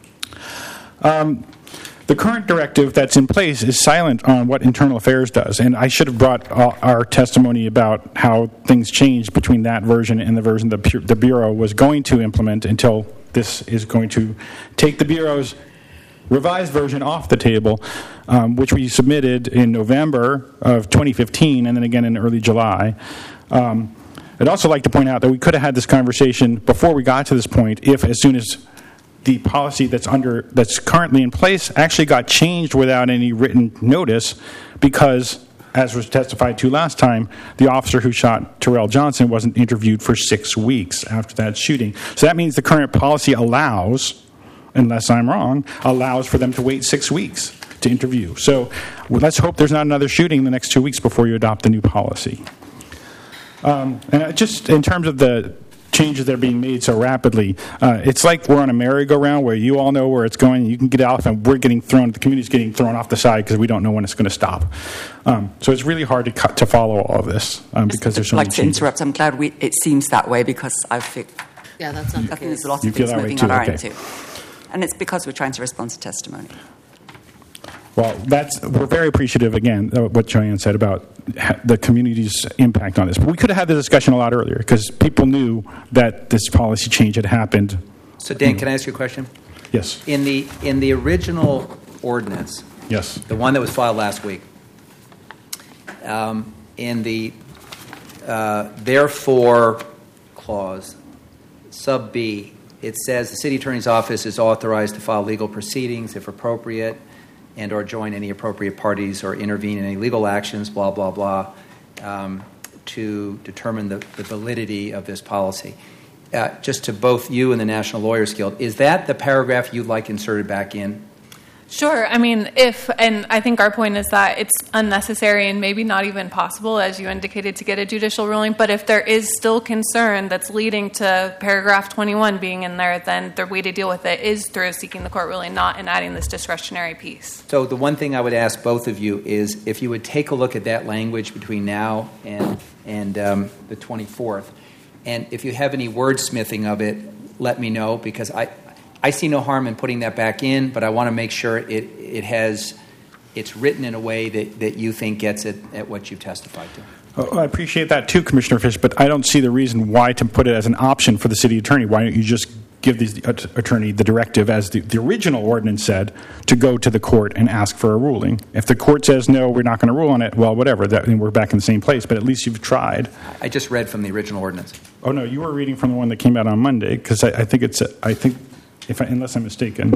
Um, the current directive that's in place is silent on what Internal Affairs does, and I should have brought our testimony about how things changed between that version and the version the, the Bureau was going to implement until this is going to take the Bureau's revised version off the table, um, which we submitted in November of twenty fifteen and then again in early July. Um, I'd also like to point out that we could have had this conversation before we got to this point if, as soon as the policy that's under that's currently in place actually got changed without any written notice, because, as was testified to last time, the officer who shot Terrell Johnson wasn't interviewed for six weeks after that shooting. So that means the current policy allows, unless I'm wrong, allows for them to wait six weeks to interview. So well, let's hope there's not another shooting in the next two weeks before you adopt the new policy. Um, and just in terms of the changes that are being made so rapidly, uh, it's like we're on a merry-go-round where you all know where it's going, you can get off, and we're getting thrown, the community's getting thrown off the side because we don't know when it's going to stop. Um, so it's really hard to cut, to follow all of this um, because there's so many changes. I'd like to interrupt. I'm glad we, it seems that way, because I think, yeah, that's not I think there's a lot you of things moving on our okay. end too. And it's because we're trying to respond to testimony. Well, that's we're very appreciative, again, of what Joanne said about the community's impact on this. But we could have had the discussion a lot earlier because people knew that this policy change had happened. So, Dan, can I ask you a question? Yes. In the in the original ordinance, yes, the one that was filed last week, um, in the uh, therefore clause, sub B, it says the city attorney's office is authorized to file legal proceedings if appropriate, and or join any appropriate parties or intervene in any legal actions, blah, blah, blah, um, to determine the, the validity of this policy. Uh, just to both you and the National Lawyers Guild, is that the paragraph you'd like inserted back in? Sure. I mean, if, and I think our point is that it's unnecessary and maybe not even possible, as you indicated, to get a judicial ruling. But if there is still concern that's leading to paragraph twenty-one being in there, then the way to deal with it is through seeking the court ruling, not in adding this discretionary piece. So the one thing I would ask both of you is if you would take a look at that language between now and, and um, the twenty-fourth, and if you have any wordsmithing of it, let me know, because I... I see no harm in putting that back in, but I want to make sure it, it has it's written in a way that, that you think gets it at what you've testified to. Oh, I appreciate that too, Commissioner Fish, but I don't see the reason why to put it as an option for the city attorney. Why don't you just give the attorney the directive, as the, the original ordinance said, to go to the court and ask for a ruling? If the court says, no, we're not going to rule on it, well, whatever, that, we're back in the same place, but at least you've tried. I just read from the original ordinance. Oh, no, you were reading from the one that came out on Monday, because I, I think it's, I think... If I, unless I'm mistaken.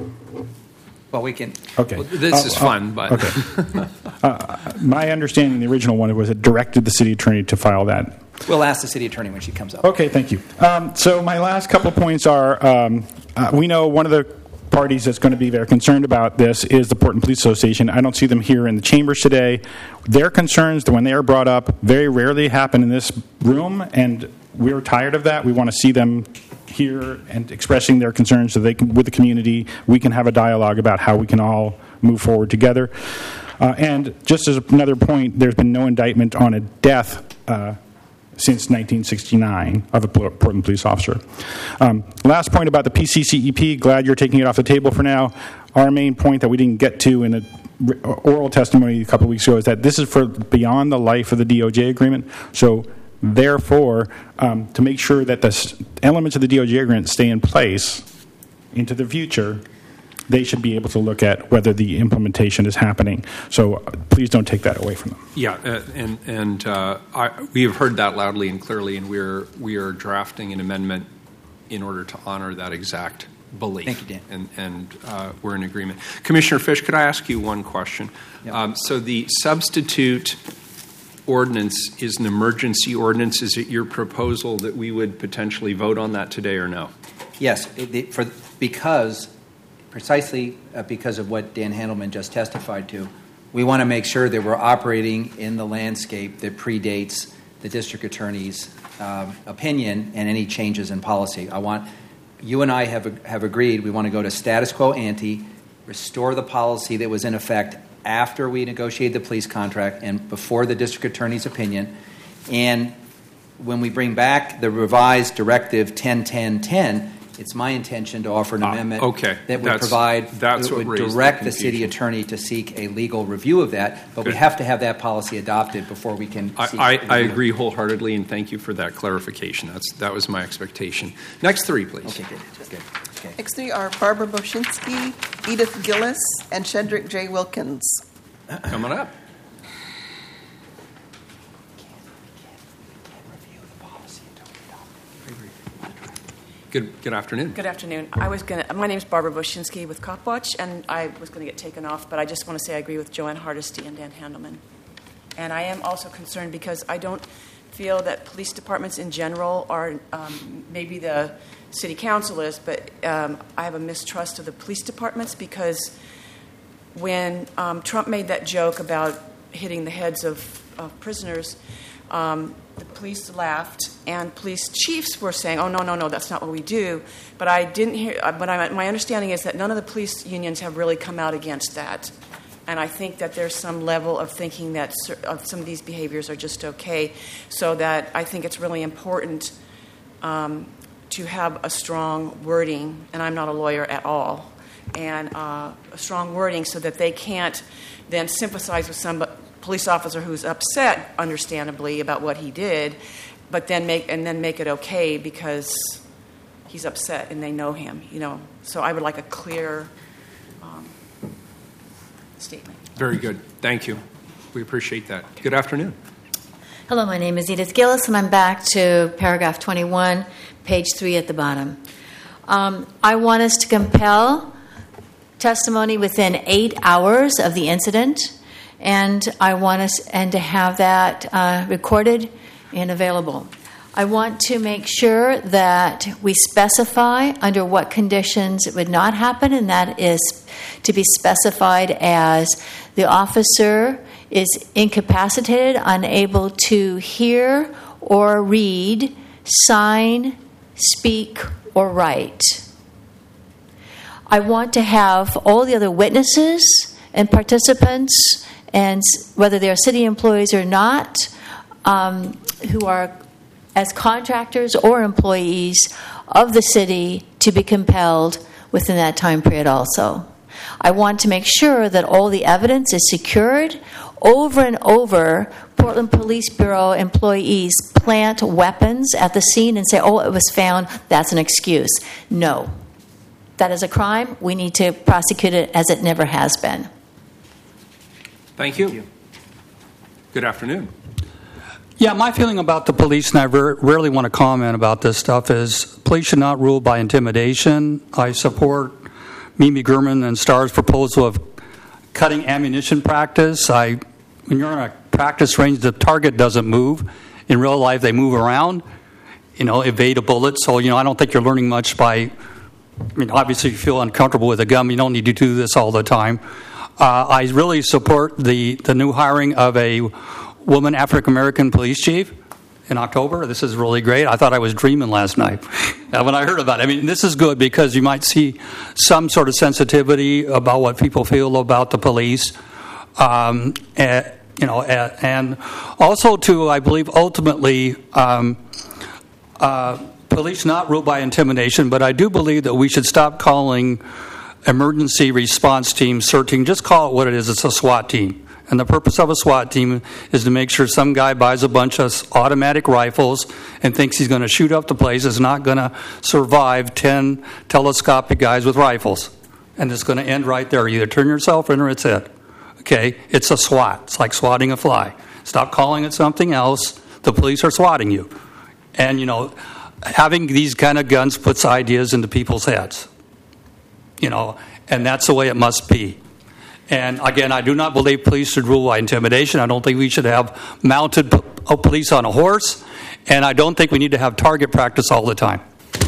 Well, we can. Okay. Well, this uh, is uh, fun, but. Okay. uh, my understanding, the original one, was it directed the city attorney to file that. We'll ask the city attorney when she comes up. Okay, thank you. Um, so my last couple of points are, um, uh, we know one of the parties that's going to be very concerned about this is the Portland Police Association. I don't see them here in the chambers today. Their concerns, when they are brought up, very rarely happen in this room, and we're tired of that. We want to see them here and expressing their concerns so they can, with the community, we can have a dialogue about how we can all move forward together. Uh, and just as another point, there's been no indictment on a death uh, since nineteen sixty-nine of a Portland police officer. Um, last point about the P C C E P, glad you're taking it off the table for now. Our main point that we didn't get to in an oral testimony a couple of weeks ago is that this is for beyond the life of the D O J agreement. So therefore, um, to make sure that the elements of the D O J agreement stay in place into the future, they should be able to look at whether the implementation is happening. So uh, please don't take that away from them. Yeah, uh, and and uh, I, we have heard that loudly and clearly, and we're we are drafting an amendment in order to honor that exact belief. Thank you, Dan. And, and uh, we're in agreement. Commissioner Fish, could I ask you one question? Yep. Um, so the substitute ordinance is an emergency ordinance. Is it your proposal that we would potentially vote on that today or no? Yes, it, it, for, because precisely uh, because of what Dan Handelman just testified to, we want to make sure that we're operating in the landscape that predates the district attorney's um, opinion and any changes in policy. I want you and I have have agreed we want to go to status quo ante, restore the policy that was in effect after we negotiated the police contract and before the district attorney's opinion. And when we bring back the revised Directive ten ten ten, it's my intention to offer an Ah, amendment okay. that would That's- provide, that's that what would raised the direct the city confusion. attorney to seek a legal review of that, but we Good. have to have that policy adopted before we can seek I, I, I review. agree wholeheartedly, and thank you for that clarification. That's, that was my expectation. Next three, please. Okay, good, good. Okay. Next three are Barbara Boshinsky, Edith Gillis, and Shedrick J. Wilkins. Coming up. Good, good afternoon. Good afternoon. I was going to, my name is Barbara Boshinsky with Copwatch, and I was going to get taken off, but I just want to say I agree with Joanne Hardesty and Dan Handelman. And I am also concerned because I don't feel that police departments in general are, um, maybe the city council is, but um, I have a mistrust of the police departments because when um, Trump made that joke about hitting the heads of, of prisoners, um, the police laughed, and police chiefs were saying, "Oh no, no, no, that's not what we do." But I didn't hear. But I, my understanding is that none of the police unions have really come out against that, and I think that there's some level of thinking that cer- of some of these behaviors are just okay. So that I think it's really important um, to have a strong wording, and I'm not a lawyer at all, and uh, a strong wording so that they can't then sympathize with some police officer who's upset, understandably, about what he did, but then make and then make it okay because he's upset and they know him. You know, so I would like a clear um, statement. Very good. Thank you. We appreciate that. Good afternoon. Hello, my name is Edith Gillis, and I'm back to paragraph twenty-one, page three at the bottom. Um, I want us to compel testimony within eight hours of the incident, and I want us and to have that uh, recorded and available. I want to make sure that we specify under what conditions it would not happen, and that is to be specified as the officer is incapacitated, unable to hear or read, sign, speak, or write. I want to have all the other witnesses and participants, and whether they're city employees or not, um, who are as contractors or employees of the city, to be compelled within that time period also. I want to make sure that all the evidence is secured. Over and over, Portland Police Bureau employees plant weapons at the scene and say, "Oh, it was found, that's an excuse." No. That is a crime. We need to prosecute it as it never has been. Thank you. Thank you. Good afternoon. Yeah, my feeling about the police, and I ver- rarely want to comment about this stuff, is police should not rule by intimidation. I support Mimi Gurman and Starr's proposal of cutting ammunition practice. I, when you're in a practice range, the target doesn't move. In real life, they move around, you know, evade a bullet. So, you know, I don't think you're learning much by, I mean, obviously you feel uncomfortable with a gun. You don't need to do this all the time. Uh, I really support the, the new hiring of a woman African-American police chief in October. This is really great. I thought I was dreaming last night when I heard about it. I mean, this is good because you might see some sort of sensitivity about what people feel about the police. Um, and, you know, and also, too, I believe ultimately um, uh, police not ruled by intimidation, but I do believe that we should stop calling emergency response team searching. Just call it what it is. It's a SWAT team. And the purpose of a SWAT team is to make sure some guy buys a bunch of automatic rifles and thinks he's going to shoot up the place, is not going to survive ten telescopic guys with rifles. And it's going to end right there. You either turn yourself in or it's it. Okay? It's a SWAT. It's like swatting a fly. Stop calling it something else. The police are swatting you. And, you know, having these kind of guns puts ideas into people's heads. You know, and that's the way it must be. And again, I do not believe police should rule by intimidation. I don't think we should have mounted p- police on a horse. And I don't think we need to have target practice all the time.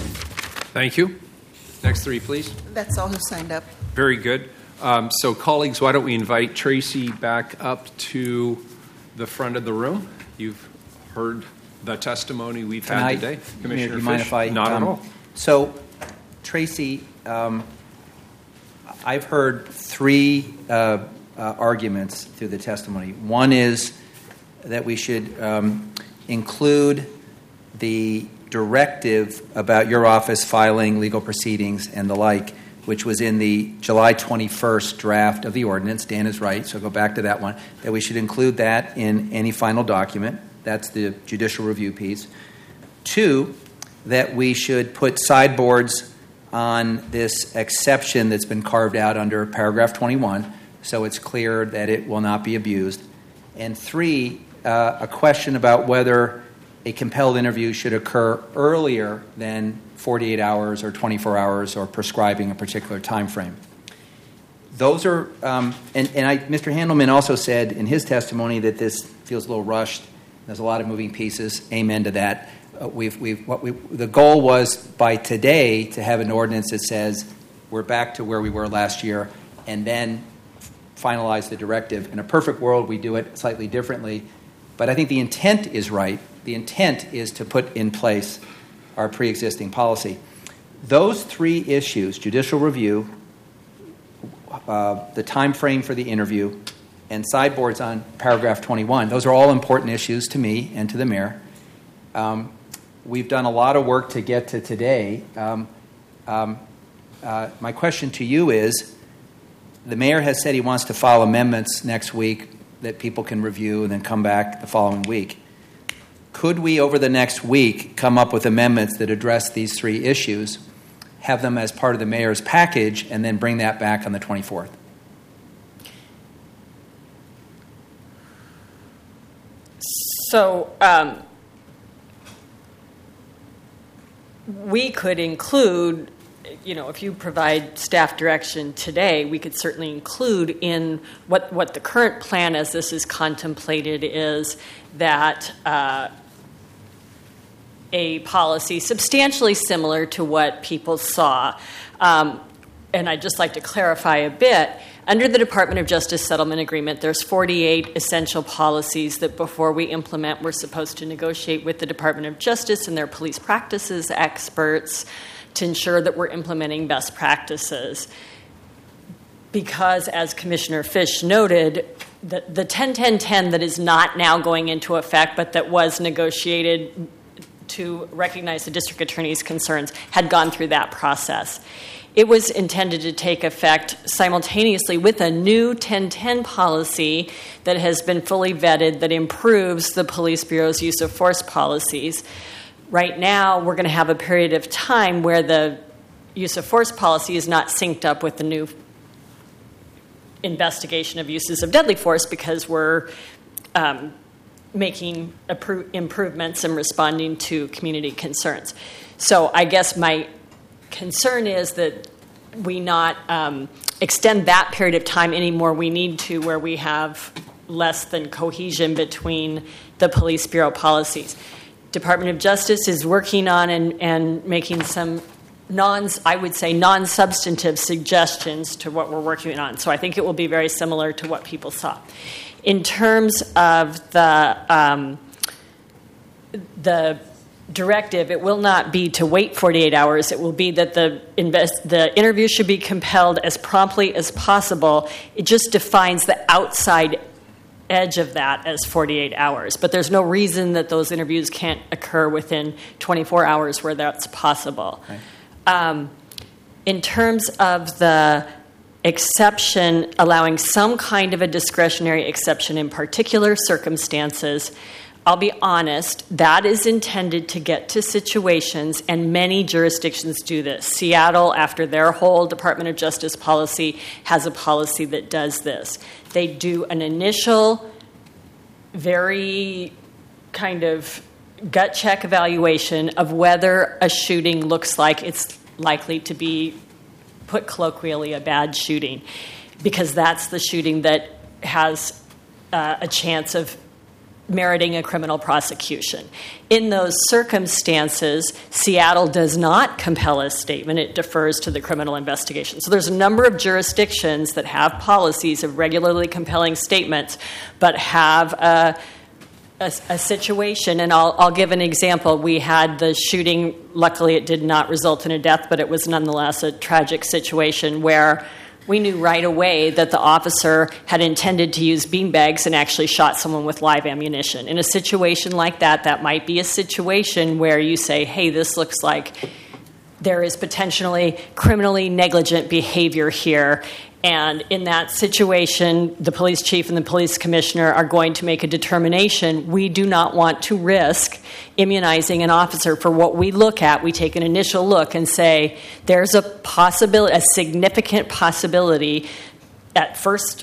Thank you. Next three, please. That's all who signed up. Very good. Um, so, colleagues, why don't we invite Tracy back up to the front of the room? You've heard the testimony we've Can had I, today. Commissioner, do you mind Fish? if I? Not um, at all. So, Tracy, um, I've heard three uh, uh, arguments through the testimony. One is that we should um, include the directive about your office filing legal proceedings and the like, which was in the July twenty-first draft of the ordinance. Dan is right, so go back to that one, that we should include that in any final document. That's the judicial review piece. Two, that we should put sideboards on this exception that's been carved out under paragraph twenty-one, so it's clear that it will not be abused. And three, uh, a question about whether a compelled interview should occur earlier than forty-eight hours or twenty-four hours or prescribing a particular time frame. Those are, um, and, and I, Mister Handelman also said in his testimony that this feels a little rushed. There's a lot of moving pieces. Amen to that. Uh, we've, we've, what we, the goal was by today to have an ordinance that says we're back to where we were last year, and then finalize the directive. In a perfect world, we do it slightly differently, but I think the intent is right. The intent is to put in place our pre-existing policy. Those three issues, judicial review, uh, the time frame for the interview, and sideboards on paragraph twenty-one, those are all important issues to me and to the mayor. Um, we've done a lot of work to get to today. Um, um, uh, my question to you is, the mayor has said he wants to file amendments next week that people can review and then come back the following week. Could we, over the next week, come up with amendments that address these three issues, have them as part of the mayor's package, and then bring that back on the twenty-fourth? So um, we could include, you know, if you provide staff direction today, we could certainly include in what, what the current plan as this is contemplated is that uh, a policy substantially similar to what people saw. Um, and I'd just like to clarify a bit. Under the Department of Justice Settlement Agreement, there's forty-eight essential policies that before we implement, we're supposed to negotiate with the Department of Justice and their police practices experts to ensure that we're implementing best practices. Because, as Commissioner Fish noted, the, the ten ten ten that is not now going into effect, but that was negotiated to recognize the district attorney's concerns, had gone through that process. It was intended to take effect simultaneously with a new ten ten policy that has been fully vetted that improves the Police Bureau's use of force policies. Right now, we're going to have a period of time where the use of force policy is not synced up with the new investigation of uses of deadly force because we're um, making appro- improvements and responding to community concerns. So I guess my concern is that we not um, extend that period of time anymore. We need to where we have less than cohesion between the Police Bureau policies. Department of Justice is working on and, and making some non, I would say, non-substantive suggestions to what we're working on. So I think it will be very similar to what people saw. In terms of the um, the directive, it will not be to wait forty-eight hours. It will be that the invest, the interview should be compelled as promptly as possible. It just defines the outside edge of that as forty-eight hours. But there's no reason that those interviews can't occur within twenty-four hours where that's possible. Right. Um, in terms of the exception, allowing some kind of a discretionary exception in particular circumstances, I'll be honest, that is intended to get to situations, and many jurisdictions do this. Seattle, after their whole Department of Justice policy, has a policy that does this. They do an initial, very kind of gut check evaluation of whether a shooting looks like it's likely to be, put colloquially, a bad shooting, because that's the shooting that has uh, a chance of meriting a criminal prosecution. In those circumstances, Seattle does not compel a statement. It defers to the criminal investigation. So there's a number of jurisdictions that have policies of regularly compelling statements, but have a, a, a situation, and I'll, I'll give an example. We had the shooting, luckily it did not result in a death, but it was nonetheless a tragic situation where We knew right away that the officer had intended to use beanbags and actually shot someone with live ammunition. In a situation like that, that might be a situation where you say, hey, this looks like there is potentially criminally negligent behavior here. And in that situation, the police chief and the police commissioner are going to make a determination. We do not want to risk immunizing an officer. For what we look at, we take an initial look and say, there's a possibility, a significant possibility at first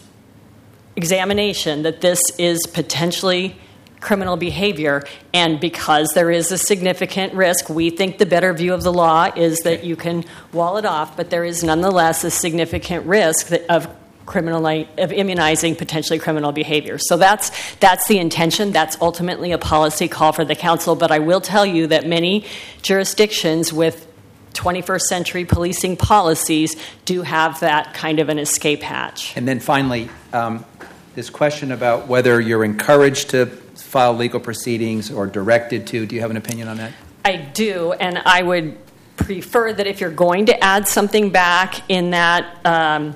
examination that this is potentially criminal behavior, and because there is a significant risk, we think the better view of the law is that you can wall it off, but there is nonetheless a significant risk that, of criminal of immunizing potentially criminal behavior. So that's that's the intention. That's ultimately a policy call for the council, but I will tell you that many jurisdictions with twenty-first century policing policies do have that kind of an escape hatch. And then finally, um, this question about whether you're encouraged to file legal proceedings or directed to. Do you have an opinion on that? I do, and I would prefer that if you're going to add something back in that um,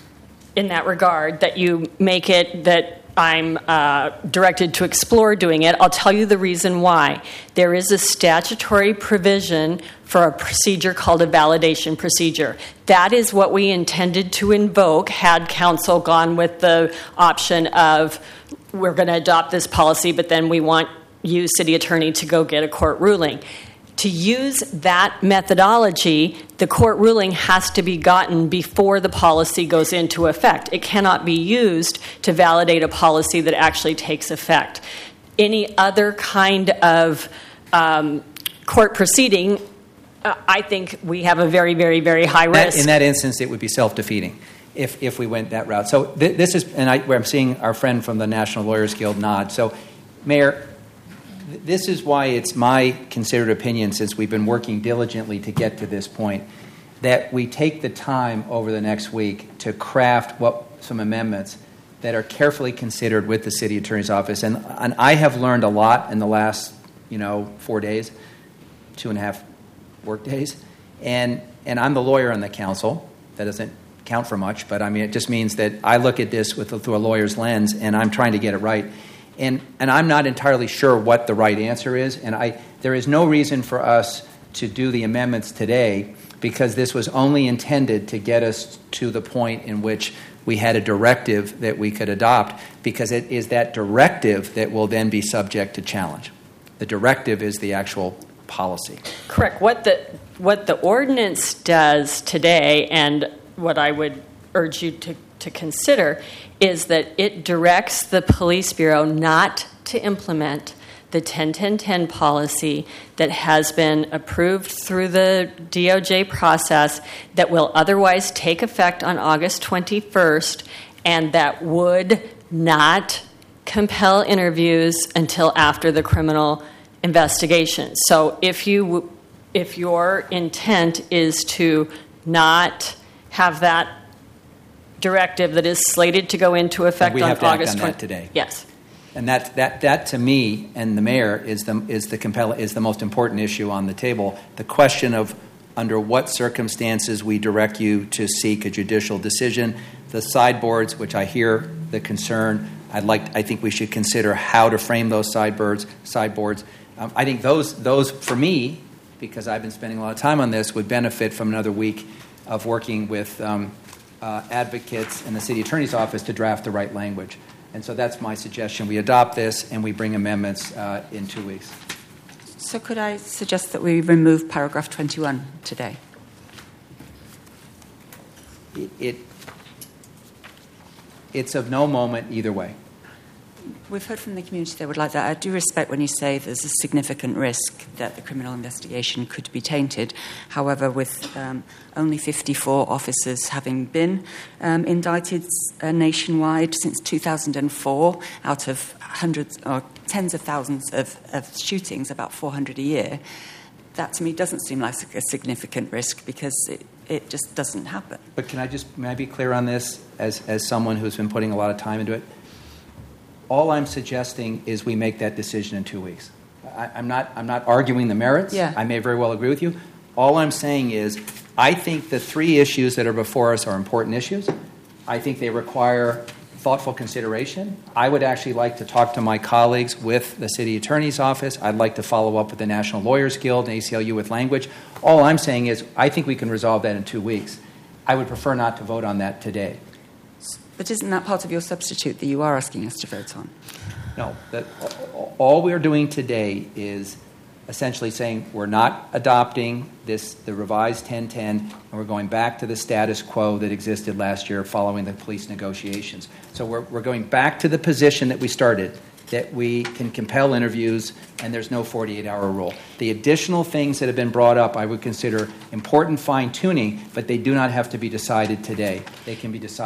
in that regard, that you make it that I'm uh, directed to explore doing it. I'll tell you the reason why. There is a statutory provision for a procedure called a validation procedure. That is what we intended to invoke had council gone with the option of we're going to adopt this policy, but then we want you, city attorney, to go get a court ruling. To use that methodology, the court ruling has to be gotten before the policy goes into effect. It cannot be used to validate a policy that actually takes effect. Any other kind of um, court proceeding, uh, I think we have a very, very, very high risk. That, in that instance, it would be self-defeating if if we went that route. So th- this is, and I, where I'm seeing our friend from the National Lawyers Guild nod. So, Mayor, th- this is why it's my considered opinion, since we've been working diligently to get to this point, that we take the time over the next week to craft what some amendments that are carefully considered with the city attorney's office. And, and I have learned a lot in the last, you know, four days, two and a half work days. And and I'm the lawyer on the council. That doesn't count for much, but I mean, it just means that I look at this with through a lawyer's lens, and I'm trying to get it right. And and I'm not entirely sure what the right answer is, and I there is no reason for us to do the amendments today, because this was only intended to get us to the point in which we had a directive that we could adopt, because it is that directive that will then be subject to challenge. The directive is the actual policy. Correct. What the what the ordinance does today, and what I would urge you to, to consider, is that it directs the police bureau not to implement the ten ten ten policy that has been approved through the D O J process that will otherwise take effect on August twenty-first, and that would not compel interviews until after the criminal investigation. So if you if your intent is to not have that directive that is slated to go into effect we on have to August act on twentieth. that today. Yes. And that, that, that to me and the mayor is the is the compel, is the most important issue on the table. The question of under what circumstances we direct you to seek a judicial decision. The sideboards, which I hear the concern, I'd like. I think we should consider how to frame those sideboards. Sideboards. Um, I think those those for me, because I've been spending a lot of time on this, would benefit from another week of working with um, uh, advocates and the city attorney's office to draft the right language. And so that's my suggestion. We adopt this and we bring amendments uh, in two weeks. So could I suggest that we remove paragraph twenty-one today? It, it it's of no moment either way. We've heard from the community they would like that. I do respect when you say there's a significant risk that the criminal investigation could be tainted. However, with um, only fifty-four officers having been um, indicted uh, nationwide since two thousand four, out of hundreds or tens of thousands of, of shootings, about four hundred a year, that to me doesn't seem like a significant risk, because it, it just doesn't happen. But can I just, may I be clear on this as, as someone who's been putting a lot of time into it? All I'm suggesting is we make that decision in two weeks. I, I'm not I'm not arguing the merits. Yeah. I may very well agree with you. All I'm saying is I think the three issues that are before us are important issues. I think they require thoughtful consideration. I would actually like to talk to my colleagues with the City Attorney's Office. I'd like to follow up with the National Lawyers Guild and A C L U with language. All I'm saying is I think we can resolve that in two weeks. I would prefer not to vote on that today. But isn't that part of your substitute that you are asking us to vote on? No, that, all we're doing today is essentially saying we're not adopting this, the revised ten ten, and we're going back to the status quo that existed last year following the police negotiations. So we're, we're going back to the position that we started, that we can compel interviews and there's no forty-eight hour rule. The additional things that have been brought up I would consider important fine-tuning, but they do not have to be decided today. They can be decided